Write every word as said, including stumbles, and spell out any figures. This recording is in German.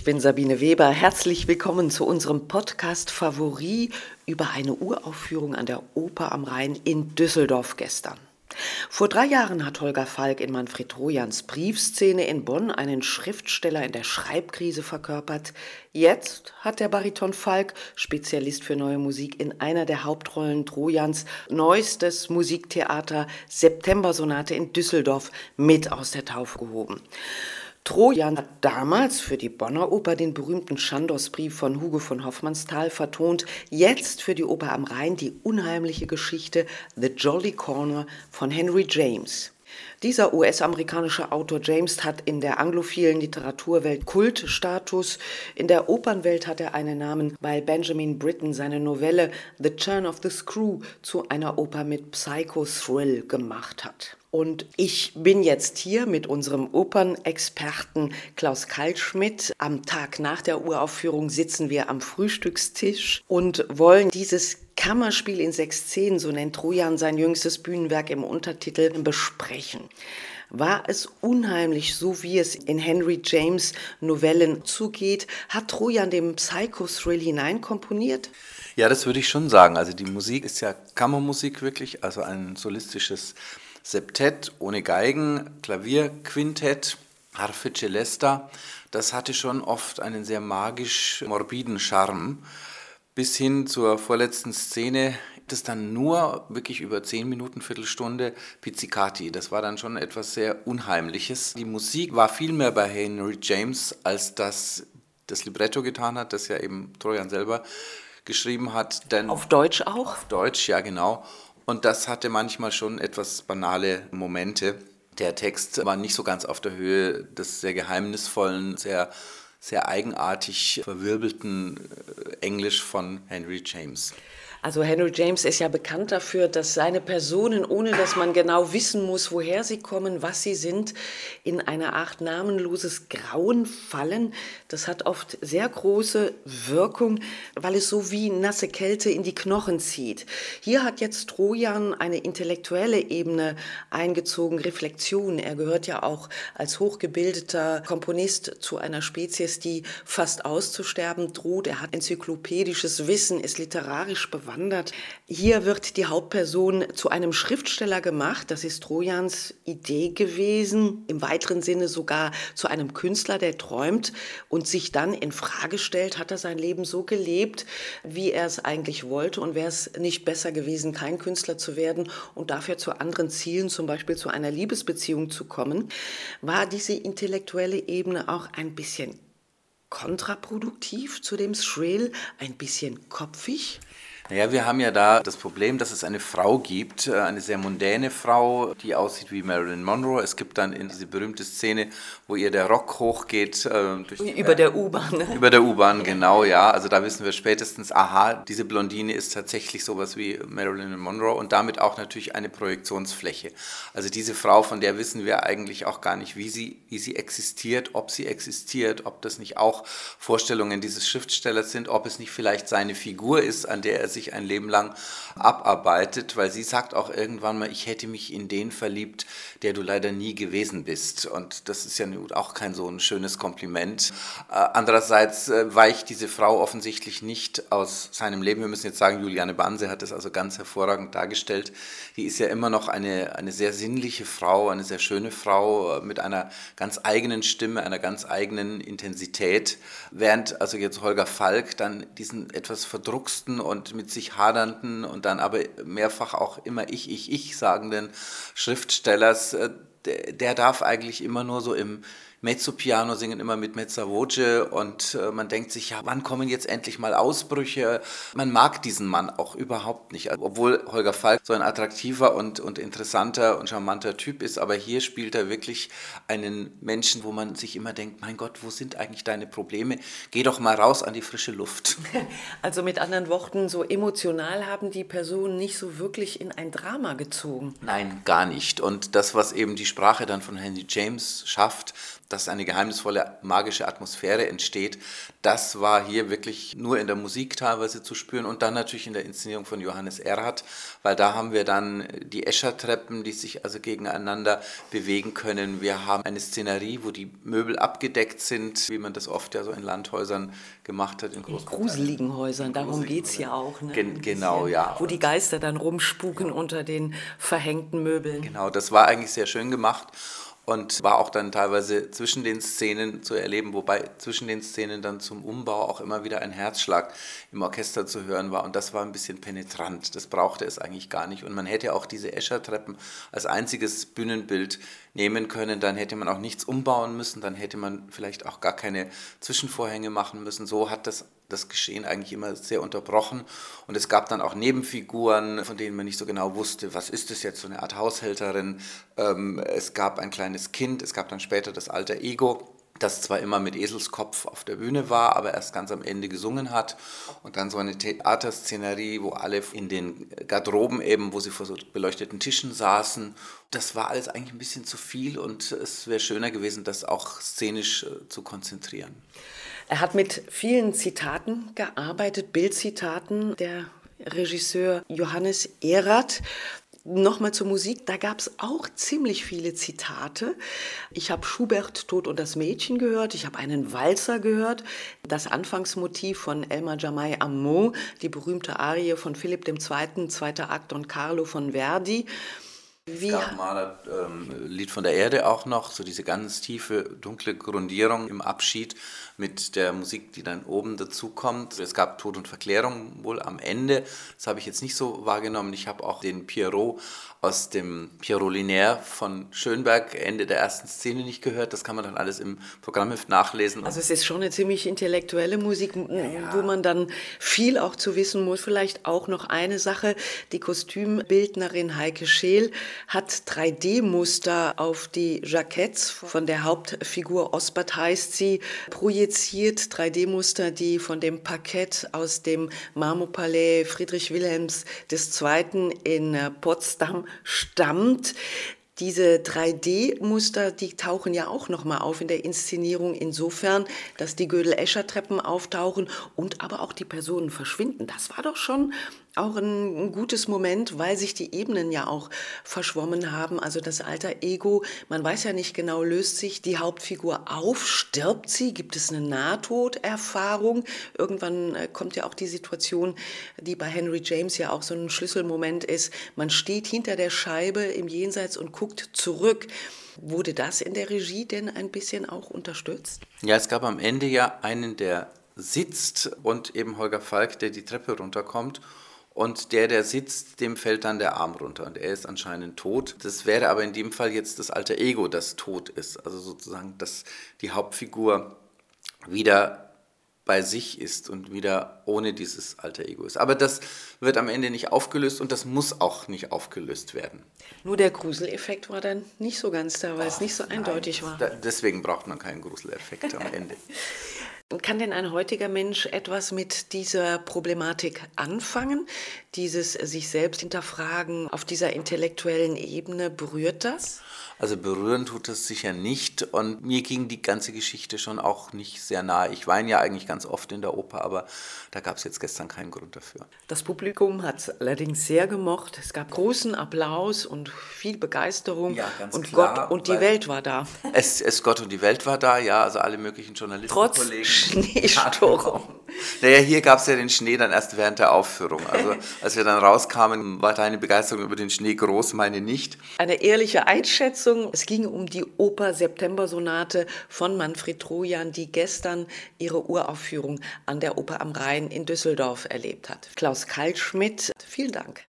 Ich bin Sabine Weber. Herzlich willkommen zu unserem Podcast Favori über eine Uraufführung an der Oper am Rhein in Düsseldorf gestern. Vor drei Jahren hat Holger Falk in Manfred Trojans Briefszene in Bonn einen Schriftsteller in der Schreibkrise verkörpert. Jetzt hat der Bariton Falk, Spezialist für neue Musik, in einer der Hauptrollen Trojans neuestes Musiktheater Septembersonate in Düsseldorf mit aus der Taufe gehoben. Trojan hat damals für die Bonner Oper den berühmten Chandos-Brief von Hugo von Hofmannsthal vertont, jetzt für die Oper am Rhein die unheimliche Geschichte The Jolly Corner von Henry James. Dieser U S-amerikanische Autor James hat in der anglophilen Literaturwelt Kultstatus. In der Opernwelt hat er einen Namen, weil Benjamin Britten seine Novelle The Turn of the Screw zu einer Oper mit Psycho-Thrill gemacht hat. Und ich bin jetzt hier mit unserem Opernexperten Klaus Kaltschmidt. Am Tag nach der Uraufführung sitzen wir am Frühstückstisch und wollen dieses Kammerspiel in sechs Szenen, so nennt Trojan sein jüngstes Bühnenwerk im Untertitel, besprechen. War es unheimlich, so wie es in Henry James Novellen zugeht? Hat Trojan den Psycho-Thrill hineinkomponiert? Ja, das würde ich schon sagen. Also die Musik ist ja Kammermusik wirklich, also ein solistisches Septett ohne Geigen, Klavierquintett, Harfe, Celesta. Das hatte schon oft einen sehr magisch-morbiden Charme. Bis hin zur vorletzten Szene, das dann nur wirklich über zehn Minuten, Viertelstunde Pizzicati. Das war dann schon etwas sehr Unheimliches. Die Musik war viel mehr bei Henry James, als das das Libretto getan hat, das ja eben Trojan selber geschrieben hat. Denn auf Deutsch auch? Auf Deutsch, ja genau. Und das hatte manchmal schon etwas banale Momente. Der Text war nicht so ganz auf der Höhe des sehr geheimnisvollen, sehr sehr eigenartig verwirbelten Englisch von Henry James. Also Henry James ist ja bekannt dafür, dass seine Personen, ohne dass man genau wissen muss, woher sie kommen, was sie sind, in eine Art namenloses Grauen fallen. Das hat oft sehr große Wirkung, weil es so wie nasse Kälte in die Knochen zieht. Hier hat jetzt Trojan eine intellektuelle Ebene eingezogen, Reflexion. Er gehört ja auch als hochgebildeter Komponist zu einer Spezies, die fast auszusterben droht. Er hat enzyklopädisches Wissen, ist literarisch bewandert. Hier wird die Hauptperson zu einem Schriftsteller gemacht. Das ist Trojans Idee gewesen. Im weiteren Sinne sogar zu einem Künstler, der träumt und sich dann in Frage stellt, hat er sein Leben so gelebt, wie er es eigentlich wollte, und wäre es nicht besser gewesen, kein Künstler zu werden und dafür zu anderen Zielen, zum Beispiel zu einer Liebesbeziehung zu kommen. War diese intellektuelle Ebene auch ein bisschen kontraproduktiv zu dem Thrill, ein bisschen kopfig? Naja, wir haben ja da das Problem, dass es eine Frau gibt, eine sehr mondäne Frau, die aussieht wie Marilyn Monroe. Es gibt dann in diese berühmte Szene, wo ihr der Rock hochgeht. Äh, durch die, über der U-Bahn. Ne? Über der U-Bahn, genau, ja. Also da wissen wir spätestens, aha, diese Blondine ist tatsächlich sowas wie Marilyn Monroe und damit auch natürlich eine Projektionsfläche. Also diese Frau, von der wissen wir eigentlich auch gar nicht, wie sie, wie sie existiert, ob sie existiert, ob das nicht auch Vorstellungen dieses Schriftstellers sind, ob es nicht vielleicht seine Figur ist, an der er sich ein Leben lang abarbeitet, weil sie sagt auch irgendwann mal, ich hätte mich in den verliebt, der du leider nie gewesen bist. Und das ist ja auch kein so ein schönes Kompliment. Äh, andererseits äh, weicht diese Frau offensichtlich nicht aus seinem Leben. Wir müssen jetzt sagen, Juliane Banse hat das also ganz hervorragend dargestellt. Die ist ja immer noch eine, eine sehr sinnliche Frau, eine sehr schöne Frau mit einer ganz eigenen Stimme, einer ganz eigenen Intensität, während also jetzt Holger Falk dann diesen etwas verdrucksten und mit sich hadernden und dann aber mehrfach auch immer ich, ich, ich sagenden Schriftstellers, der, der darf eigentlich immer nur so im Mezzopiano singen, immer mit Mezzavoce, und äh, man denkt sich, ja, wann kommen jetzt endlich mal Ausbrüche? Man mag diesen Mann auch überhaupt nicht, also, obwohl Holger Falk so ein attraktiver und, und interessanter und charmanter Typ ist, aber hier spielt er wirklich einen Menschen, wo man sich immer denkt, mein Gott, wo sind eigentlich deine Probleme? Geh doch mal raus an die frische Luft. Also mit anderen Worten, so emotional haben die Personen nicht so wirklich in ein Drama gezogen. Nein, gar nicht. Und das, was eben die Sprache dann von Henry James schafft, dass eine geheimnisvolle, magische Atmosphäre entsteht, das war hier wirklich nur in der Musik teilweise zu spüren und dann natürlich in der Inszenierung von Johannes Erhardt, weil da haben wir dann die Eschertreppen, die sich also gegeneinander bewegen können. Wir haben eine Szenerie, wo die Möbel abgedeckt sind, wie man das oft ja so in Landhäusern gemacht hat. In, in gruseligen Häusern, darum geht es ja auch. Ne? Gen- genau, ja. Wo die Geister dann rumspuken unter den verhängten Möbeln. Genau, das war eigentlich sehr schön gemacht. Und war auch dann teilweise zwischen den Szenen zu erleben, wobei zwischen den Szenen dann zum Umbau auch immer wieder ein Herzschlag im Orchester zu hören war. Und das war ein bisschen penetrant, das brauchte es eigentlich gar nicht. Und man hätte auch diese Eschertreppen als einziges Bühnenbild nehmen können, dann hätte man auch nichts umbauen müssen, dann hätte man vielleicht auch gar keine Zwischenvorhänge machen müssen. So hat das das Geschehen eigentlich immer sehr unterbrochen und es gab dann auch Nebenfiguren, von denen man nicht so genau wusste, was ist das jetzt, so eine Art Haushälterin. Ähm, es gab ein kleines Kind, es gab dann später das alter Ego, das zwar immer mit Eselskopf auf der Bühne war, aber erst ganz am Ende gesungen hat und dann so eine Theaterszenerie, wo alle in den Garderoben eben, wo sie vor so beleuchteten Tischen saßen. Das war alles eigentlich ein bisschen zu viel und es wäre schöner gewesen, das auch szenisch äh, zu konzentrieren. Er hat mit vielen Zitaten gearbeitet, Bildzitaten, der Regisseur Johannes Erhardt. Nochmal zur Musik, da gab es auch ziemlich viele Zitate. Ich habe Schubert Tod und das Mädchen gehört, ich habe einen Walzer gehört, das Anfangsmotiv von Elmar Jamai Amo, die berühmte Arie von Philipp der Zweite., zweiter Akt und Carlo von Verdi. Wie es gab mal ein ähm, Lied von der Erde auch noch, so diese ganz tiefe, dunkle Grundierung im Abschied mit der Musik, die dann oben dazu kommt. Es gab Tod und Verklärung wohl am Ende, das habe ich jetzt nicht so wahrgenommen. Ich habe auch den Pierrot aus dem Pierrot Lunaire von Schönberg Ende der ersten Szene nicht gehört. Das kann man dann alles im Programmheft nachlesen. Also es ist schon eine ziemlich intellektuelle Musik, ja, ja. wo man dann viel auch zu wissen muss. Vielleicht auch noch eine Sache, die Kostümbildnerin Heike Scheel hat drei D-Muster auf die Jacketts von der Hauptfigur Osbert heißt sie, projiziert. drei D-Muster, die von dem Parkett aus dem Marmorpalais Friedrich Wilhelms der Zweite. In Potsdam stammt. Diese drei D-Muster, die tauchen ja auch nochmal auf in der Inszenierung insofern, dass die Gödel-Escher-Treppen auftauchen und aber auch die Personen verschwinden. Das war doch schon auch ein, ein gutes Moment, weil sich die Ebenen ja auch verschwommen haben. Also das alter Ego, man weiß ja nicht genau, löst sich die Hauptfigur auf, stirbt sie, gibt es eine Nahtoderfahrung? Irgendwann kommt ja auch die Situation, die bei Henry James ja auch so ein Schlüsselmoment ist, man steht hinter der Scheibe im Jenseits und guckt zurück. Wurde das in der Regie denn ein bisschen auch unterstützt? Ja, es gab am Ende ja einen, der sitzt und eben Holger Falk, der die Treppe runterkommt. Und der, der sitzt, dem fällt dann der Arm runter und er ist anscheinend tot. Das wäre aber in dem Fall jetzt das alter Ego, das tot ist. Also sozusagen, dass die Hauptfigur wieder bei sich ist und wieder ohne dieses alter Ego ist. Aber das wird am Ende nicht aufgelöst und das muss auch nicht aufgelöst werden. Nur der Gruseleffekt war dann nicht so ganz da, weil oh, es nicht so eindeutig nein, war. Da, deswegen braucht man keinen Gruseleffekt am Ende. Kann denn ein heutiger Mensch etwas mit dieser Problematik anfangen? Dieses sich selbst hinterfragen auf dieser intellektuellen Ebene, berührt das? Also berühren tut das sicher nicht und mir ging die ganze Geschichte schon auch nicht sehr nahe. Ich weine ja eigentlich ganz oft in der Oper, aber da gab es jetzt gestern keinen Grund dafür. Das Publikum hat es allerdings sehr gemocht. Es gab großen Applaus und viel Begeisterung. Ja, ganz und klar, Gott und die Welt war da. Es, es Gott und die Welt war da, ja, also alle möglichen Journalistenkollegen. Trotz Schneesturm. Naja, hier gab es ja den Schnee dann erst während der Aufführung. Also als wir dann rauskamen, war deine Begeisterung über den Schnee groß, meine nicht. Eine ehrliche Einschätzung. Es ging um die Oper Septembersonate von Manfred Trojan, die gestern ihre Uraufführung an der Oper am Rhein in Düsseldorf erlebt hat. Klaus Kaltschmidt, vielen Dank.